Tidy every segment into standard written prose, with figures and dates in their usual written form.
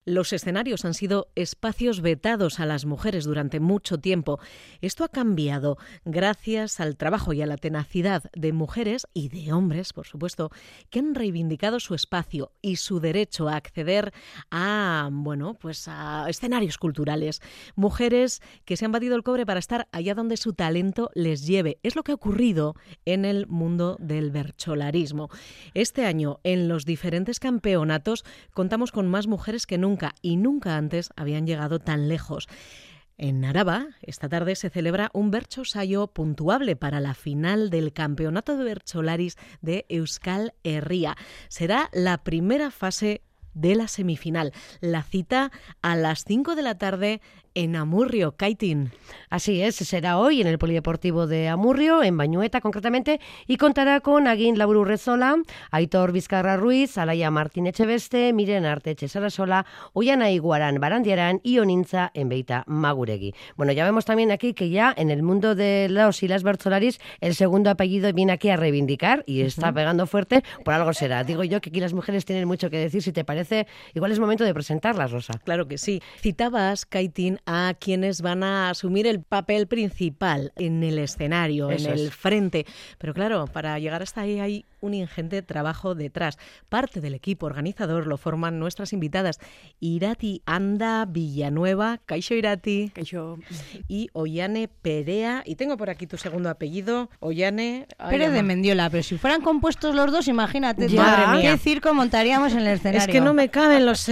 Los escenarios han sido espacios vetados a las mujeres durante mucho tiempo. Esto ha cambiado gracias al trabajo y a la tenacidad de mujeres y de hombres, por supuesto, que han reivindicado su espacio y su derecho a acceder a escenarios culturales. Mujeres que se han batido el cobre para estar allá donde su talento les lleve. Es lo que ha ocurrido en el mundo del bercholarismo. Este año, en los diferentes campeonatos, contamos con más mujeres que nunca y nunca antes habían llegado tan lejos. En Araba, esta tarde se celebra un bertso-saio puntuable para la final del Campeonato de Bercholaris de Euskal Herria. Será la primera fase de la semifinal. La cita a las 5 de la tarde en Amurrio, Kaitin. Así es, será hoy en el Polideportivo de Amurrio, en Bañueta concretamente, y contará con Agin Laburu Rezola, Aitor Vizcarra Ruiz, Alaia Martín Echeveste, Miren Arteche Sarasola, Ollana Iguarán Barandiarán y Onintza Enbeita Maguregui. Bueno, ya vemos también aquí que ya en el mundo de los y las bertsolaris el segundo apellido viene aquí a reivindicar y está pegando fuerte, por algo será. Digo yo que aquí las mujeres tienen mucho que decir, si te parece, igual es momento de presentarlas, Rosa. Claro que sí. Citabas, Kaitin, a quienes van a asumir el papel principal en el escenario, en el frente. Pero claro, para llegar hasta ahí hay un ingente trabajo detrás. Parte del equipo organizador lo forman nuestras invitadas Irati Anda Villanueva, Kaixo Irati, Kaixo, y Ollane Perea. Y tengo por aquí tu segundo apellido, Ollane Pérez de Mendiola. Pero si fueran compuestos los dos, imagínate, madre mía, qué circo montaríamos en el escenario. Es que no me caben los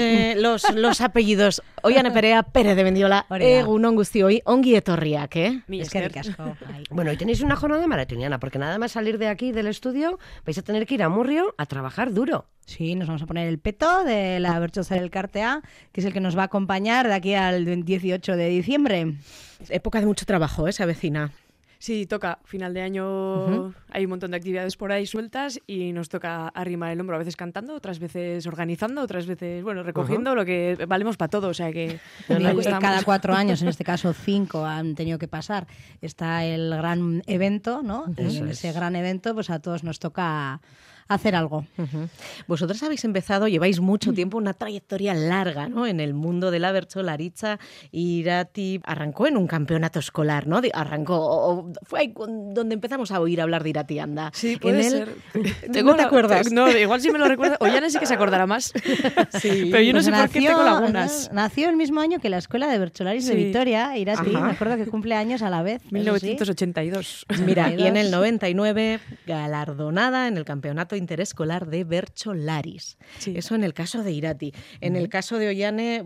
apellidos. Ollane Perea, Pérez de Mendiola, egunon guztioi, ongi etorriak, ¿eh? Eskerrik asko. Bueno, y tenéis una jornada maratoniana, porque nada más salir de aquí, del estudio, vais a tener que ir a Amurrio a trabajar duro. Sí, nos vamos a poner el peto de la Bertxozal Elkartea, que es el que nos va a acompañar de aquí al 18 de diciembre. Época de mucho trabajo, se avecina. Sí, toca. Final de año hay un montón de actividades por ahí sueltas y nos toca arrimar el hombro, a veces cantando, otras veces organizando, otras veces, recogiendo, lo que valemos para todo. O sea que cada 4 años, en este caso 5, han tenido que pasar. Está el gran evento, ¿no? Ese gran evento, pues a todos nos toca hacer algo. Vosotras habéis empezado, lleváis mucho tiempo, una trayectoria larga, ¿no? En el mundo de la bertsolaritza. Irati arrancó en un campeonato escolar, ¿no? Fue ahí donde empezamos a oír hablar de Irati Anda. Sí, puede ser. ¿No te acuerdas? No, igual sí me lo recuerdo. Ollane sí que se acordará más. Sí, pero yo no sé por qué tengo lagunas. Nació el mismo año que la Escuela de Bercholaris de Vitoria, Irati. Me acuerdo que cumple años a la vez. 1982. Mira, y en el 99, galardonada en el campeonato interescolar de bercholaris. Sí. Eso en el caso de Irati. En el caso de Ollane,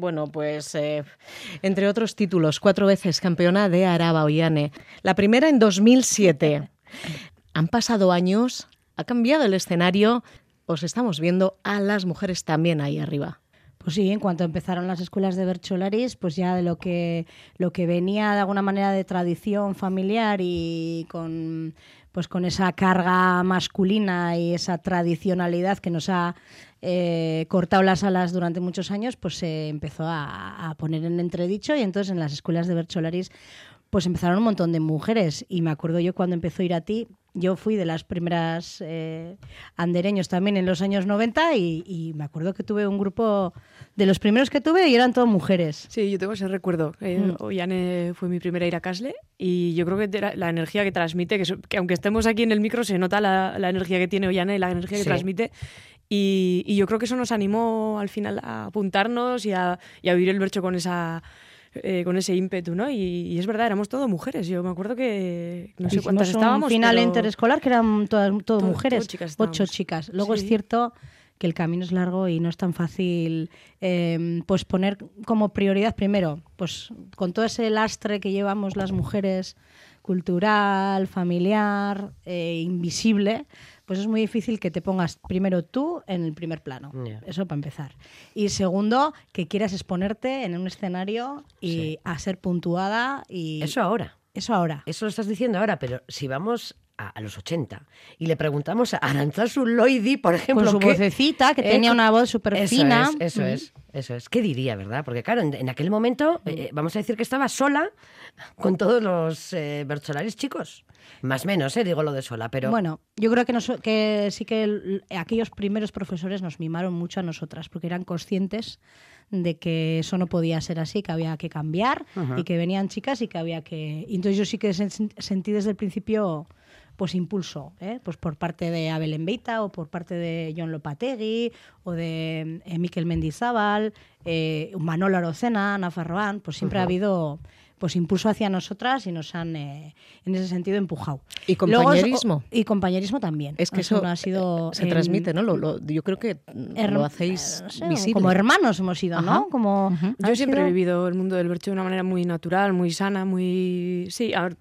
entre otros títulos, 4 veces campeona de Araba, Ollane. La primera en 2007. Han pasado años, ha cambiado el escenario, os estamos viendo a las mujeres también ahí arriba. Pues sí, en cuanto empezaron las escuelas de bercholaris, pues ya de lo que venía de alguna manera de tradición familiar y con esa carga masculina y esa tradicionalidad que nos ha cortado las alas durante muchos años, pues se empezó a poner en entredicho, y entonces en las escuelas de bercholaris pues empezaron un montón de mujeres. Y me acuerdo yo cuando empezó Irati, yo fui de las primeras andereños también en los años 90 y me acuerdo que tuve un grupo de los primeros que tuve y eran todas mujeres. Sí, yo tengo ese recuerdo. Ollane fue mi primera Irakasle y yo creo que la energía que transmite, que aunque estemos aquí en el micro se nota la energía que tiene Ollane y la energía que transmite. Y yo creo que eso nos animó al final a apuntarnos y a vivir el bercho con ese ímpetu, ¿no? Y es verdad, éramos todo mujeres. Yo me acuerdo que no sé cuántas estábamos. Un final pero interescolar que eran todas mujeres, chicas 8 chicas. Luego es cierto que el camino es largo y no es tan fácil pues poner como prioridad primero, pues con todo ese lastre que llevamos las mujeres, cultural, familiar, invisible, pues es muy difícil que te pongas primero tú en el primer plano. Eso para empezar. Y segundo, que quieras exponerte en un escenario y a ser puntuada. Y Eso ahora. Eso ahora. Eso lo estás diciendo ahora, pero si vamos a los 80 y le preguntamos a Arantzazu Loidi, por ejemplo... Con su vocecita, que tenía una voz súper fina. Eso es. ¿Qué diría, verdad? Porque claro, en aquel momento, vamos a decir que estaba sola con todos los bertsolaris chicos. Más o menos, digo lo de sola, pero... Bueno, yo creo que sí que aquellos primeros profesores nos mimaron mucho a nosotras, porque eran conscientes de que eso no podía ser así, que había que cambiar y que venían chicas y que había que... Y entonces yo sí que sentí desde el principio pues impulso, pues por parte de Abel Enbeita o por parte de Jon Lopategui o de Mikel Mendizábal, Manolo Arocena, Ana Farroán, pues siempre ha habido pues impulso hacia nosotras y nos han en ese sentido empujado. ¿Y compañerismo? Luego, y compañerismo también. Es que eso no ha sido se transmite, ¿no? Yo creo que lo hacéis visible. Como hermanos hemos sido, ¿no? Como yo siempre he vivido el mundo del bercho de una manera muy natural, muy sana, muy... Sí, a ver,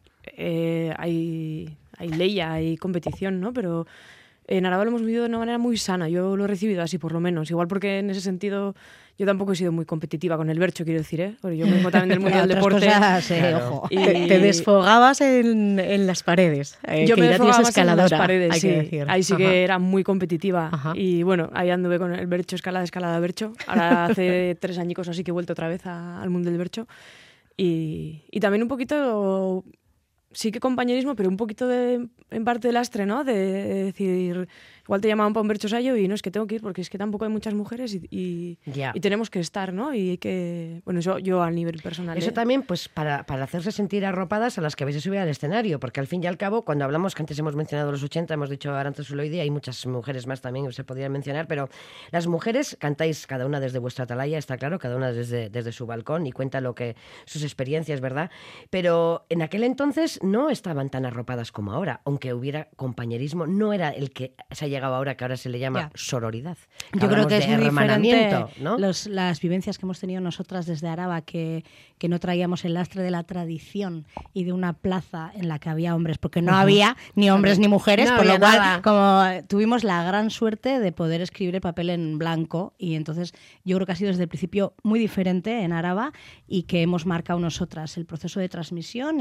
hay leya, hay competición, ¿no? Pero en Araba lo hemos vivido de una manera muy sana. Yo lo he recibido así, por lo menos. Igual porque en ese sentido yo tampoco he sido muy competitiva con el bercho, quiero decir, Porque yo vengo también del mundo del deporte. Cosas, ojo. Y te desfogabas en las paredes. Yo me desfogaba más en las paredes, hay que decir. Ahí sí que era muy competitiva. Y bueno, ahí anduve con el bercho, escalada bercho. Ahora hace 3 añicos así que he vuelto otra vez al mundo del bercho. Y también un poquito... Sí que compañerismo, pero un poquito en parte de lastre, ¿no? De decir, igual te llamaban para un berchosayo y no, es que tengo que ir porque es que tampoco hay muchas mujeres y tenemos que estar, ¿no? Y que, bueno, eso yo a nivel personal. Eso también, pues, para hacerse sentir arropadas a las que vais a subir al escenario, porque al fin y al cabo, cuando hablamos, que antes hemos mencionado los 80, hemos dicho Arantzazu Loidi, hay muchas mujeres más también que se podrían mencionar, pero las mujeres cantáis cada una desde vuestra atalaya, está claro, cada una desde su balcón y cuenta sus experiencias, ¿verdad? Pero en aquel entonces no estaban tan arropadas como ahora, aunque hubiera compañerismo, no era el que se ha llegado ahora, que ahora se le llama sororidad. Yo creo que es muy diferente, ¿no? Las vivencias que hemos tenido nosotras desde Araba, que no traíamos el lastre de la tradición y de una plaza en la que había hombres, porque no había ni hombres ni mujeres, no por lo cual nada. como tuvimos la gran suerte de poder escribir el papel en blanco, y entonces yo creo que ha sido desde el principio muy diferente en Araba y que hemos marcado nosotras el proceso de transmisión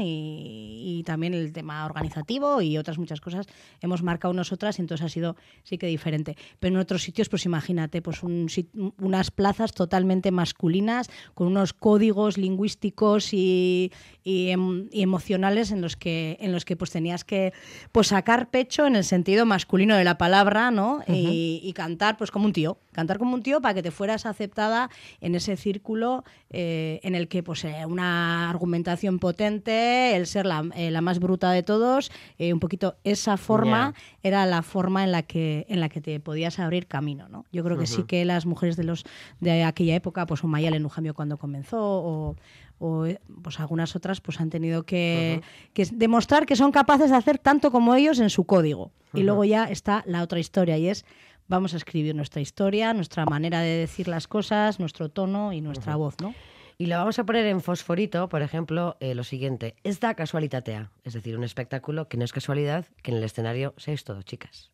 y también el tema organizativo y otras muchas cosas hemos marcado nosotras, y entonces ha sido sí que diferente. Pero en otros sitios, pues imagínate, pues unas plazas totalmente masculinas con unos códigos lingüísticos y emocionales en los que pues tenías que pues sacar pecho en el sentido masculino de la palabra, ¿no? Y cantar pues como un tío, para que te fueras aceptada en ese círculo en el que pues una argumentación potente, el ser la más bruta de todos, un poquito esa forma era la forma en la que te podías abrir camino, ¿no? Yo creo que sí que las mujeres de aquella época, pues Umayal en Ujamio cuando comenzó, o pues algunas otras pues han tenido que demostrar que son capaces de hacer tanto como ellos en su código. Y luego ya está la otra historia, y es vamos a escribir nuestra historia, nuestra manera de decir las cosas, nuestro tono y nuestra voz, ¿no? Y lo vamos a poner en fosforito, por ejemplo, lo siguiente. Es da casualitatea, es decir, un espectáculo que no es casualidad que en el escenario seáis todo chicas.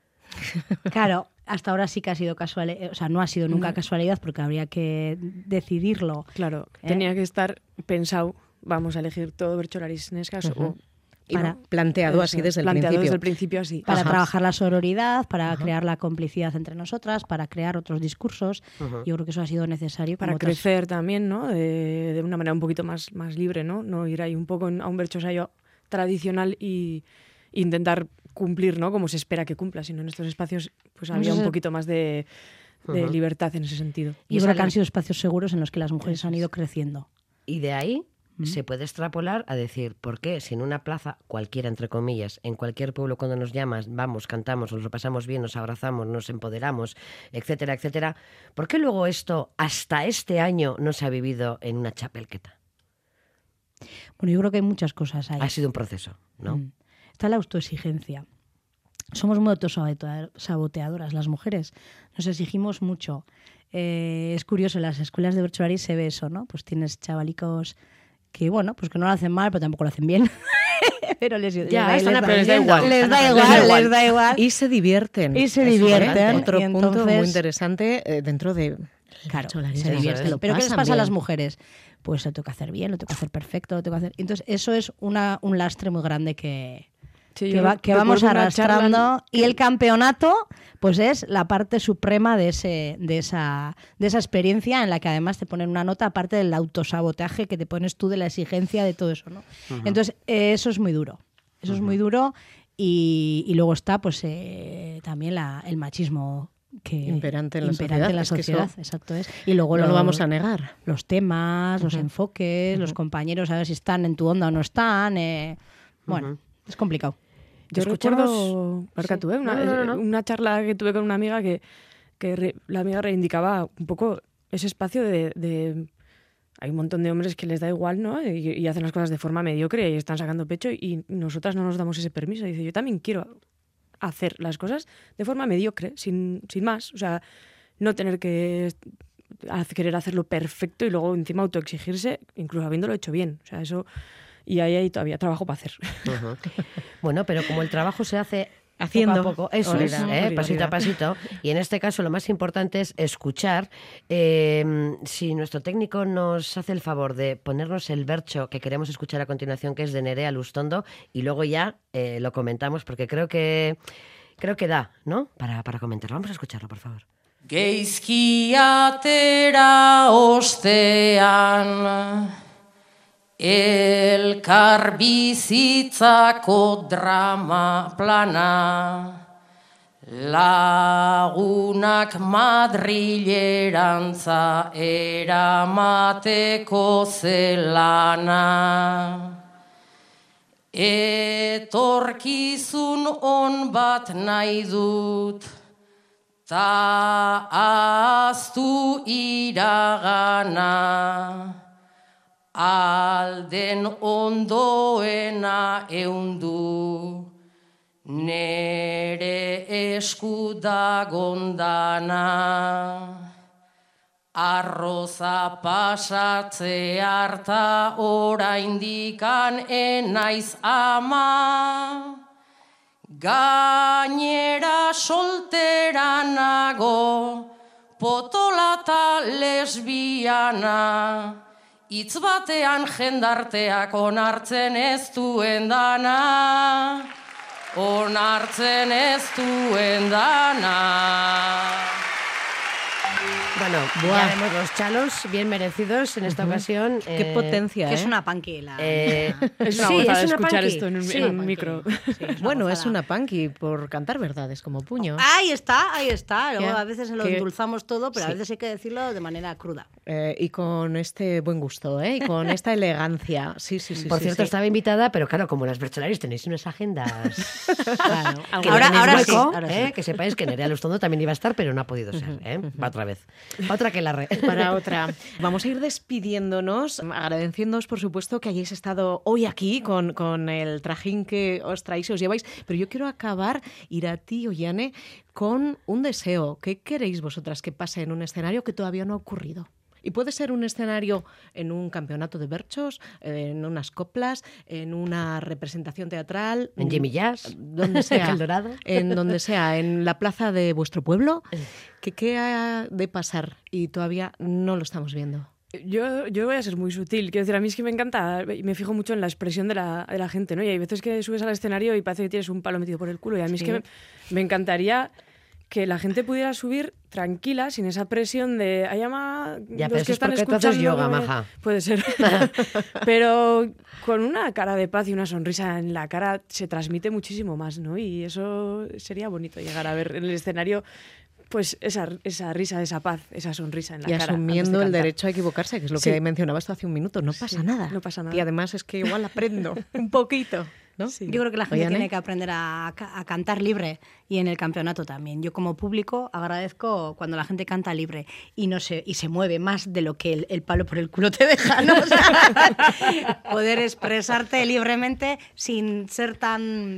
Claro, hasta ahora sí que ha sido casualidad, o sea, no ha sido nunca casualidad porque habría que decidirlo. Claro, tenía que estar pensado, vamos a elegir todo bercholaris en ese caso, planteado así desde el principio. Desde el principio así. Para trabajar la sororidad, para crear la complicidad entre nosotras, para crear otros discursos. Yo creo que eso ha sido necesario. Para crecer también, ¿no? De una manera un poquito más libre, ¿no? No ir ahí un poco a un berchosayo tradicional y intentar cumplir, ¿no? Como se espera que cumpla, sino en estos espacios pues había un poquito más de libertad en ese sentido. Y creo que han sido espacios seguros en los que las mujeres han ido creciendo. Y de ahí se puede extrapolar a decir, ¿por qué si en una plaza, cualquiera entre comillas, en cualquier pueblo cuando nos llamas, vamos, cantamos, nos lo pasamos bien, nos abrazamos, nos empoderamos, etcétera, etcétera, ¿por qué luego esto hasta este año no se ha vivido en una chapelqueta? Bueno, yo creo que hay muchas cosas ahí. Ha sido un proceso, ¿no? Está la autoexigencia. Somos muy autosaboteadoras las mujeres. Nos exigimos mucho. Es curioso, en las escuelas de bercholari se ve eso, ¿no? Pues tienes chavalicos que, bueno, pues que no lo hacen mal, pero tampoco lo hacen bien. Pero les da igual. Y se divierten. Otro punto muy interesante dentro de... Claro, se divierten. ¿Pero qué les pasa a las mujeres? Pues lo tengo que hacer bien, lo tengo que hacer perfecto, lo tengo que hacer... Entonces eso es un lastre muy grande que Sí, que vamos arrastrando. Y el campeonato, pues es la parte suprema de esa experiencia, en la que además te ponen una nota, aparte del autosabotaje que te pones tú, de la exigencia de todo eso, ¿no? Entonces, eso es muy duro. Eso es muy duro. Y luego está pues también el machismo que imperante en la sociedad. Eso, exacto es. Y luego no lo vamos a negar. Los temas, los enfoques, los compañeros, a ver si están en tu onda o no están. Bueno, es complicado. Yo recuerdo, una charla que tuve con una amiga que la amiga reivindicaba un poco ese espacio de hay un montón de hombres que les da igual, ¿no? Y hacen las cosas de forma mediocre y están sacando pecho, y nosotras no nos damos ese permiso. Dice, yo también quiero hacer las cosas de forma mediocre, sin más. O sea, no tener que querer hacerlo perfecto y luego encima autoexigirse, incluso habiéndolo hecho bien. O sea, eso... Y ahí hay todavía trabajo para hacer. Bueno, pero como el trabajo se hace... Haciendo. Poco a poco, eso es, pasito a pasito. Y en este caso lo más importante es escuchar. Si nuestro técnico nos hace el favor de ponernos el bercho que queremos escuchar a continuación, que es de Nerea Lustondo, y luego ya lo comentamos, porque creo que da, ¿no? Para comentarlo. Vamos a escucharlo, por favor. Geizki atera ostean, elkar bizitzako drama plana, lagunak Madrilerantza eramateko zelana. Etorkizun on bat nahi dut, ta ahaztu iragana. Alden ondoena eundu, nere esku dagondana. Arroza pasatze harta oraindikan enaiz ama. Gainera soltera nago, potolata lesbiana. Itz batean jendarteak onartzen ez duen dana, onartzen ez duen dana. Bueno, ya vemos los chalos bien merecidos en esta ocasión. Qué potencia, que es una punky. Es una gozada escuchar esto en un micro. Sí, bueno, es una punky por cantar verdades como puño. Ahí está. Luego a veces lo endulzamos todo, pero a veces hay que decirlo de manera cruda. Y con este buen gusto, y con esta elegancia. Sí. Por cierto, estaba invitada, pero claro, como las Bercholaris tenéis unas agendas... Claro. Ahora sí. Que sepáis que Nerea Lustondo también iba a estar, pero no ha podido ser. Va otra vez. Otra que la red. Para otra. Vamos a ir despidiéndonos, agradeciéndoos, por supuesto, que hayáis estado hoy aquí con el trajín que os traéis y os lleváis. Pero yo quiero acabar, Irati, Ollane, con un deseo. ¿Qué queréis vosotras que pase en un escenario que todavía no ha ocurrido? Y puede ser un escenario en un campeonato de berchos, en unas coplas, en una representación teatral. En Jimmy Jazz. Donde sea. El Dorado. En donde sea. En la plaza de vuestro pueblo. ¿Qué ha de pasar? Y todavía no lo estamos viendo. Yo voy a ser muy sutil. Quiero decir, a mí es que me encanta, y me fijo mucho en la expresión de la gente, ¿no? Y hay veces que subes al escenario y parece que tienes un palo metido por el culo. Y a mí es que me encantaría que la gente pudiera subir tranquila, sin esa presión de hay ya, los que están escuchando. Tú haces yoga, maja. Puede ser. Pero con una cara de paz y una sonrisa en la cara se transmite muchísimo más, ¿no? Y eso sería bonito, llegar a ver en el escenario pues esa risa, esa paz, esa sonrisa en la cara. Y asumiendo el derecho a equivocarse, que es lo que mencionabas tú hace un minuto. No pasa nada. No pasa nada. Y además es que igual aprendo un poquito, ¿no? Sí. Yo creo que la gente tiene que aprender a cantar libre, y en el campeonato también. Yo como público agradezco cuando la gente canta libre y se mueve más de lo que el palo por el culo te deja, ¿no? O sea, poder expresarte libremente sin ser tan,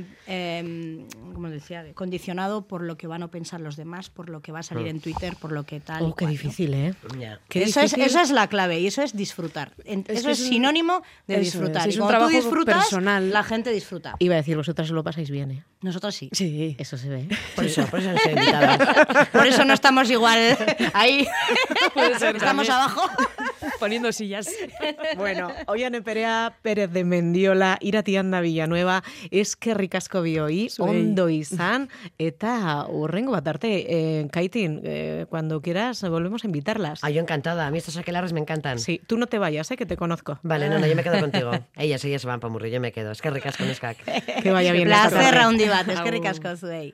como decía, condicionado por lo que van a pensar los demás, por lo que va a salir en Twitter, por lo que tal. Qué difícil, ¿eh? Yeah. Esa es la clave, y eso es disfrutar. Eso es sinónimo de disfrutar. Es y un cuando trabajo tú disfrutas, personal. la gente disfruta. Iba a decir, vosotras lo pasáis bien, ¿eh? Nosotros sí. Sí. Eso se ve. Por eso no soy invitada. Por eso no estamos igual ahí. Puede ser estamos también. abajo. Poniendo sillas. Bueno, Oiane Perea Pérez de Mendiola, Iratianda Villanueva, eskerrik asko bioi, ondo izan, eta hurrengo bat arte, Kaitin, cuando quieras volvemos a invitarlas. Yo encantada, a mí estos aquelarres me encantan. Sí, tú no te vayas, que te conozco. Vale, no, yo me quedo contigo. Ellas se van para Murri, yo me quedo. Eskerrik asko neskak. Que vaya bien. Placer handi bat, eskerrik asko zuei.